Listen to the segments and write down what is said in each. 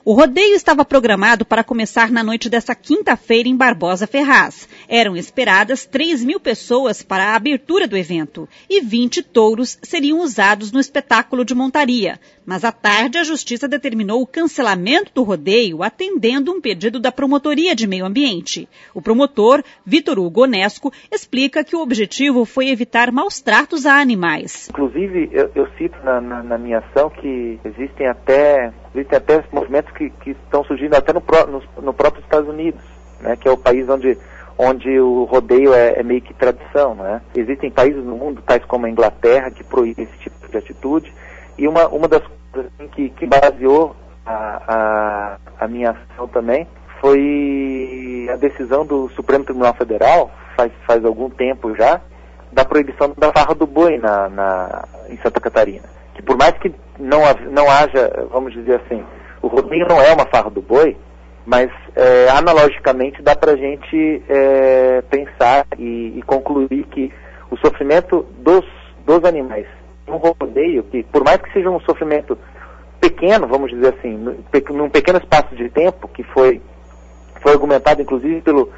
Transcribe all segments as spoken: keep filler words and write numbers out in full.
O rodeio estava programado para começar na noite desta quinta-feira em Barbosa Ferraz. Eram esperadas três mil pessoas para a abertura do evento e vinte touros seriam usados no espetáculo de montaria. Mas à tarde a Justiça determinou o cancelamento do rodeio, atendendo um pedido da Promotoria de Meio Ambiente. O promotor, Vitor Hugo Onesco, explica que o objetivo foi evitar maus-tratos a animais. Inclusive, eu, eu cito na, na, na minha ação que existem até, existem até movimentos que, que estão surgindo até no, no, no próprio Estados Unidos, né, que é o país onde, onde o rodeio é, é meio que tradição. Né? Existem países no mundo, tais como a Inglaterra, que proíbem esse tipo de atitude. E uma, uma das coisas assim, que, que baseou a, a, a minha ação também foi a decisão do Supremo Tribunal Federal, faz, faz algum tempo já, da proibição da farra do boi na, na, em Santa Catarina. Que por mais que não, não haja, vamos dizer assim, o rodeio não é uma farra do boi, mas é, analogicamente dá pra gente é, pensar e, e concluir que o sofrimento dos, dos animais um rodeio, que por mais que seja um sofrimento pequeno, vamos dizer assim, num pequeno espaço de tempo, que foi, foi argumentado inclusive pelo,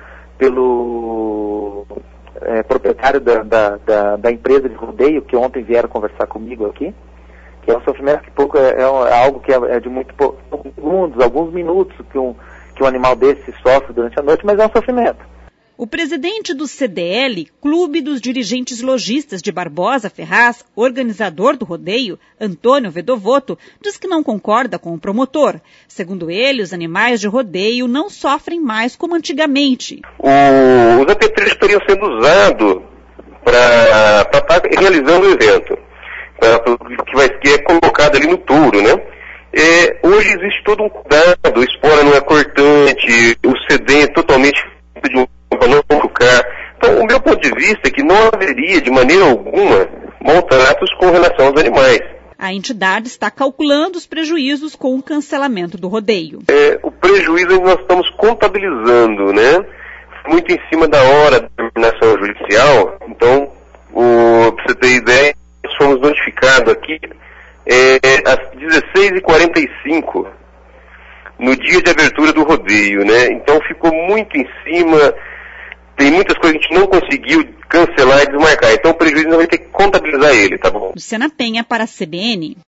pelo é, proprietário da, da, da, da empresa de rodeio, que ontem vieram conversar comigo aqui, que é um sofrimento que pouco é, é algo que é, é de muito poucos segundos, alguns minutos que um, que um animal desse sofre durante a noite, mas é um sofrimento. O presidente do C D L, Clube dos Dirigentes Lojistas de Barbosa Ferraz, organizador do rodeio, Antônio Vedovoto, diz que não concorda com o promotor. Segundo ele, os animais de rodeio não sofrem mais como antigamente. O, os apetrechos estariam sendo usados para estar realizando o evento, pra, que, vai, que é colocado ali no touro, né? É, hoje existe todo um cuidado, a espora não é cortante, o sedem é totalmente de um para não machucar. Então, o meu ponto de vista é que não haveria, de maneira alguma, maus-tratos com relação aos animais. A entidade está calculando os prejuízos com o cancelamento do rodeio. É, o prejuízo nós estamos contabilizando, né? Muito em cima da hora da determinação judicial. Então, para você ter ideia, nós fomos notificados aqui é, às dezesseis e quarenta e cinco, no dia de abertura do rodeio, né? Então, ficou muito em cima. Tem muitas coisas que a gente não conseguiu cancelar e desmarcar. Então o prejuízo não vai ter que contabilizar ele, tá bom? Luciana Penha para a C B N.